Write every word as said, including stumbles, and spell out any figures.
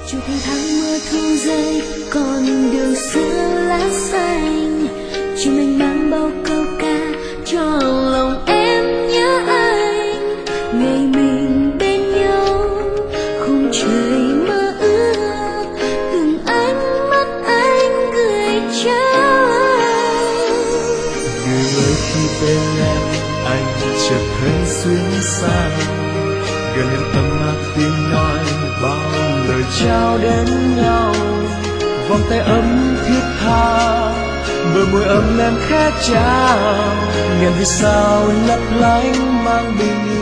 chụp tháng mưa thu rơi còn đường xưa lá xanh, chỉ mình mang bao câu ca cho lòng em nhớ anh. Ngày mình bên nhau khung trời mơ ước, từng ánh mắt anh gửi trao. Người ơi khi bên em anh chợt thấy xuyên xa, gần em ấm áp tiếng nói bao lời trao đến nhau. Vòng tay ấm thiết tha, bờ môi ấm em khẽ chào, ngàn vì sao lấp lánh mang bình